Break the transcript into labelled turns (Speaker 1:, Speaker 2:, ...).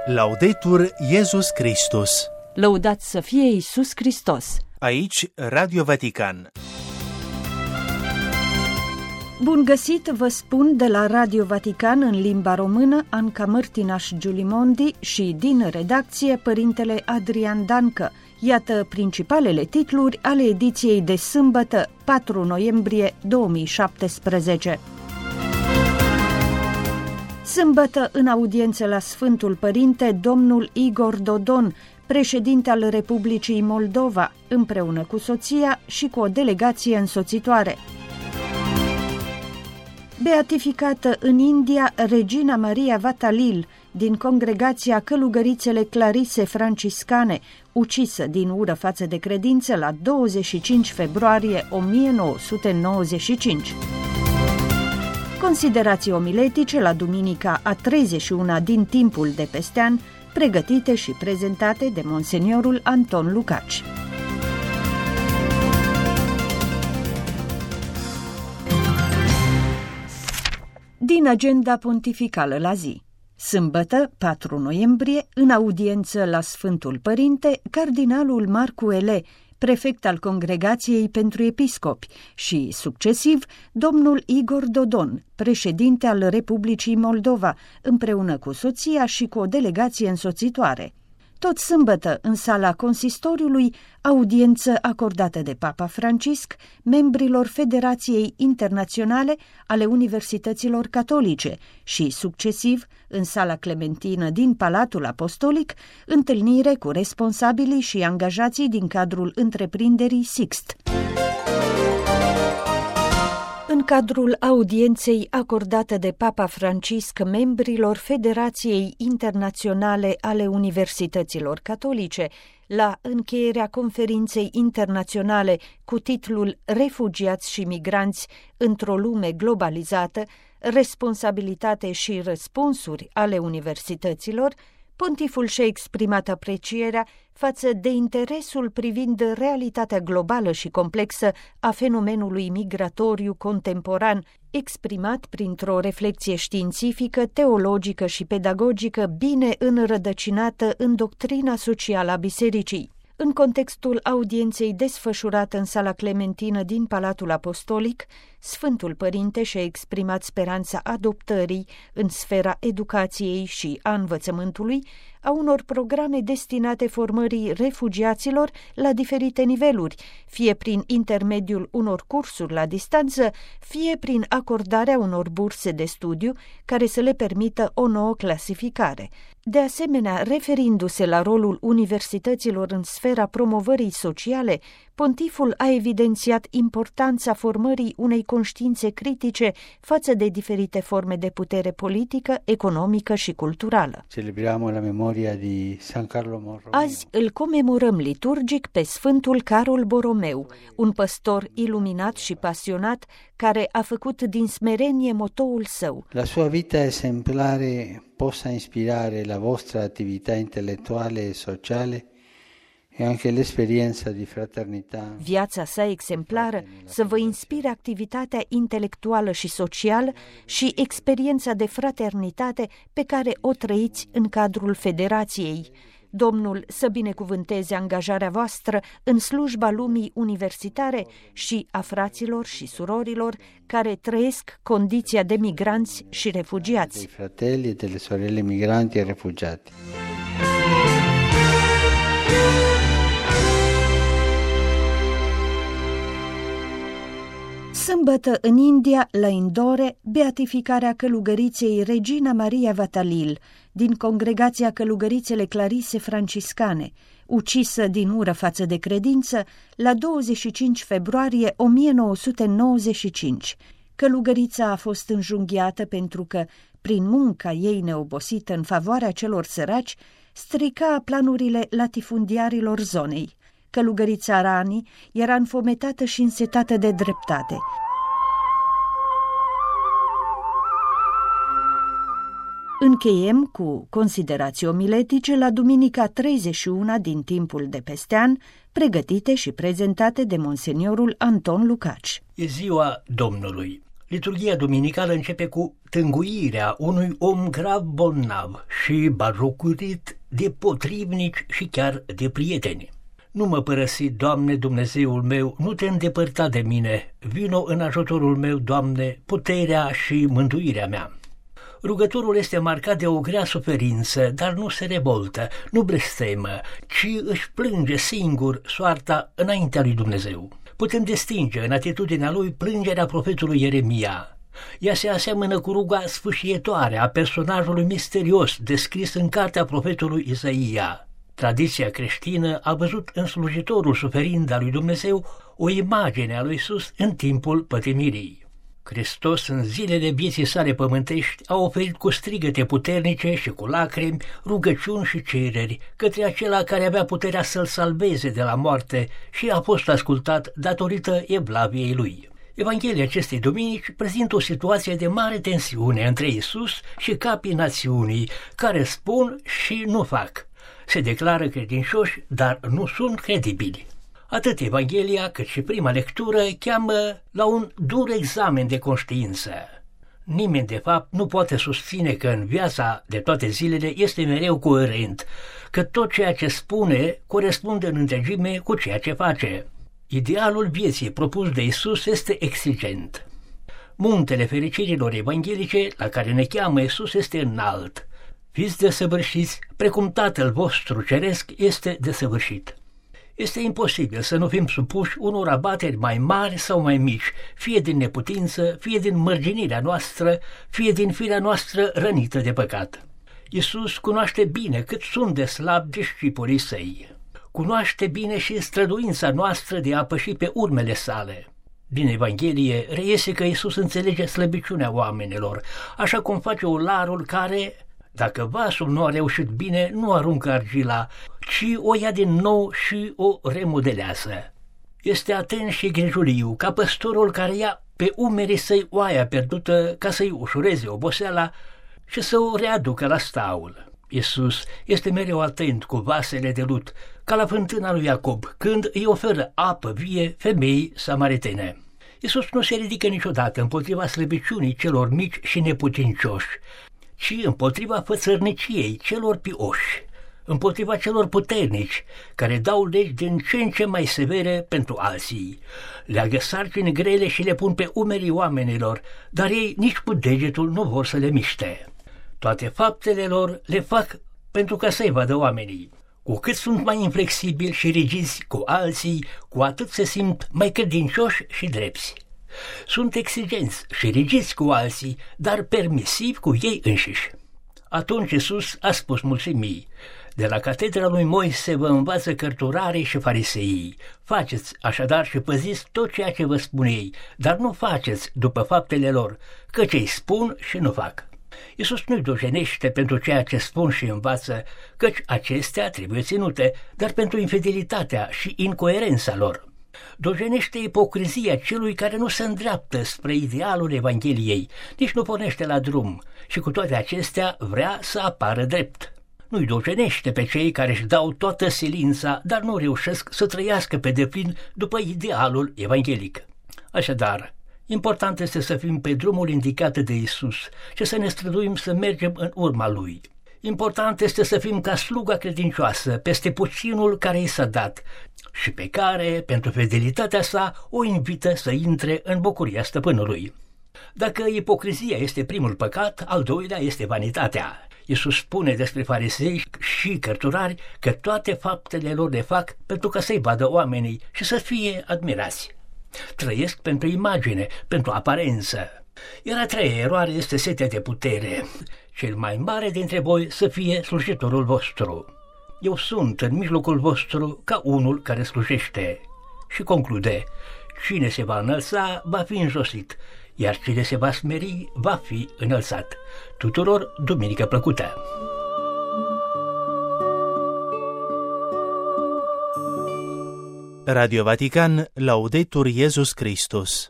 Speaker 1: Laudetur Jesus Christus.
Speaker 2: Lăudat să fie Iisus Hristos.
Speaker 1: Aici Radio Vatican.
Speaker 2: Bun găsit, vă spun de la Radio Vatican în limba română, Anca Mărtinaș Giulimondi și din redacție Părintele Adrian Dancă. Iată principalele titluri ale ediției de sâmbătă, 4 noiembrie 2017. Sâmbătă, în audiență la Sfântul Părinte, domnul Igor Dodon, președinte al Republicii Moldova, împreună cu soția și cu o delegație însoțitoare. Beatificată în India, Regina Maria Vatalil, din congregația Călugărițele Clarise Franciscane, ucisă din ură față de credință la 25 februarie 1995. Considerații omiletice la duminica a 31-a din timpul de peste an, pregătite și prezentate de Monseniorul Anton Lucaci. Din agenda pontificală la zi. Sâmbătă, 4 noiembrie, în audiență la Sfântul Părinte, cardinalul Marcu Ele, prefect al Congregației pentru Episcopi, și, succesiv, domnul Igor Dodon, președinte al Republicii Moldova, împreună cu soția și cu o delegație însoțitoare. Tot sâmbătă, în sala consistoriului, audiență acordată de Papa Francisc membrilor Federației Internaționale ale Universităților Catolice și, succesiv, în sala Clementină din Palatul Apostolic, întâlnire cu responsabilii și angajații din cadrul întreprinderii Sixt. În cadrul audienței acordată de Papa Francisc membrilor Federației Internaționale ale Universităților Catolice, la încheierea conferinței internaționale cu titlul Refugiați și migranți într-o lume globalizată, responsabilitate și răspunsuri ale universităților, pontiful și-a exprimat aprecierea față de interesul privind realitatea globală și complexă a fenomenului migratoriu contemporan, exprimat printr-o reflecție științifică, teologică și pedagogică bine înrădăcinată în doctrina socială a Bisericii. În contextul audienței desfășurată în sala Clementină din Palatul Apostolic, Sfântul Părinte și-a exprimat speranța adoptării în sfera educației și a învățământului a unor programe destinate formării refugiaților la diferite niveluri, fie prin intermediul unor cursuri la distanță, fie prin acordarea unor burse de studiu care să le permită o nouă clasificare. De asemenea, referindu-se la rolul universităților în sfera promovării sociale, pontiful a evidențiat importanța formării unei conștiințe critice față de diferite forme de putere politică, economică și culturală.
Speaker 3: Celebrăm la memoria de San Carlo Borromeo.
Speaker 2: Azi îl comemorăm liturgic pe Sfântul Carol Borromeu, un păstor iluminat și pasionat care a făcut din smerenie motoul său.
Speaker 3: La sua vita esemplare possa inspirare la vostra attività intellettuale e sociale e anche l'esperienza di fraternità.
Speaker 2: Viața sa exemplară să vă inspire activitatea intelectuală și socială și experiența de fraternitate pe care o trăiți în cadrul Federației. Domnul să binecuvânteze angajarea voastră în slujba lumii universitare și a fraților și surorilor care trăiesc condiția de migranți și refugiați.
Speaker 3: Dei fratelli e delle sorelle migranti e refugiati.
Speaker 2: Sâmbătă în India, la Indore, beatificarea călugăriței Regina Maria Vatalil, din congregația Călugărițele Clarise Franciscane, ucisă din ură față de credință la 25 februarie 1995. Călugărița a fost înjunghiată pentru că, prin munca ei neobosită în favoarea celor săraci, strica planurile latifundiarilor zonei. Călugărița Rani era înfometată și însetată de dreptate. Încheiem cu considerații omiletice la duminica 31-a din timpul de peste an, pregătite și prezentate de Monseniorul Anton Lucaci.
Speaker 4: E ziua Domnului. Liturghia duminicală începe cu tânguirea unui om grav bolnav și batjocorit de potrivnici și chiar de prieteni. Nu mă părăsi, Doamne, Dumnezeul meu, nu te îndepărta de mine, vino în ajutorul meu, Doamne, puterea și mântuirea mea. Rugătorul este marcat de o grea suferință, dar nu se revoltă, nu blestemă, ci își plânge singur soarta înaintea lui Dumnezeu. Putem distinge în atitudinea lui plângerea profetului Ieremia. Ea se aseamănă cu ruga sfâșietoare a personajului misterios descris în cartea profetului Isaia. Tradiția creștină a văzut în slujitorul suferind al lui Dumnezeu o imagine a lui Iisus în timpul pătimirii. Hristos, în zilele vieții sale pământești, a oferit cu strigăte puternice și cu lacrimi rugăciuni și cereri către acela care avea puterea să-l salveze de la moarte și a fost ascultat datorită evlaviei lui. Evanghelia acestei duminici prezintă o situație de mare tensiune între Iisus și capii națiunii, care spun și nu fac. Se declară credincioși, dar nu sunt credibili. Atât Evanghelia cât și prima lectură cheamă la un dur examen de conștiință. Nimeni, de fapt, nu poate susține că în viața de toate zilele este mereu coerent, că tot ceea ce spune corespunde în întregime cu ceea ce face. Idealul vieții propus de Iisus este exigent. Muntele fericirilor evanghelice la care ne cheamă Iisus este înalt. Fiți desăvârșiți, precum Tatăl vostru ceresc este desăvârșit. Este imposibil să nu fim supuși unor abateri mai mari sau mai mici, fie din neputință, fie din mărginirea noastră, fie din firea noastră rănită de păcat. Iisus cunoaște bine cât sunt de slabi discipolii săi. Cunoaște bine și străduința noastră de a păși pe urmele sale. Din Evanghelie reiese că Iisus înțelege slăbiciunea oamenilor, așa cum face olarul care, dacă vasul nu a reușit bine, nu aruncă argila, ci o ia din nou și o remodelează. Este atent și grijuliu, ca păstorul care ia pe umerii săi oaia pierdută ca să-i ușureze oboseala și să o readucă la staul. Iisus este mereu atent cu vasele de lut, ca la fântâna lui Iacob, când îi oferă apă vie femeii samaritene. Iisus nu se ridică niciodată împotriva slăbiciunii celor mici și neputincioși, ci împotriva fățărniciei celor pioși, împotriva celor puternici, care dau legi din ce în ce mai severe pentru alții. Leagă sarcini grele și le pun pe umerii oamenilor, dar ei nici cu degetul nu vor să le miște. Toate faptele lor le fac pentru ca să-i vadă oamenii. Cu cât sunt mai inflexibili și rigizi cu alții, cu atât se simt mai credincioși și drepți. Sunt exigenți și rigizi cu alții, dar permisivi cu ei înșiși. Atunci Iisus a spus mulțimii: de la catedra lui Moise vă învață cărturarii și fariseii. Faceți așadar și păziți tot ceea ce vă spun ei, dar nu faceți după faptele lor, căci ei spun și nu fac. Iisus nu-i dojenește pentru ceea ce spun și învață, căci acestea trebuie ținute, dar pentru infidelitatea și incoerența lor. Dojenește ipocrizia celui care nu se îndreaptă spre idealul Evangheliei, nici nu pornește la drum și cu toate acestea vrea să apară drept. Nu-i dojenește pe cei care își dau toată silința, dar nu reușesc să trăiască pe deplin după idealul evanghelic. Așadar, important este să fim pe drumul indicat de Iisus și să ne străduim să mergem în urma Lui. Important este să fim ca sluga credincioasă peste puținul care i s-a dat și pe care, pentru fidelitatea sa, o invită să intre în bucuria stăpânului. Dacă ipocrizia este primul păcat, al doilea este vanitatea. Iisus spune despre farisei și cărturari că toate faptele lor le fac pentru ca să-i vadă oamenii și să fie admirați. Trăiesc pentru imagine, pentru aparență. Iar a treia eroare este setea de putere. Cel mai mare dintre voi să fie slujitorul vostru. Eu sunt în mijlocul vostru ca unul care slujește. Și conclude: cine se va înălța va fi înjosit, iar cine se va smeri va fi înălțat. Tuturor duminică plăcută!
Speaker 1: Radio Vatican, Laudetur Jesus Christus.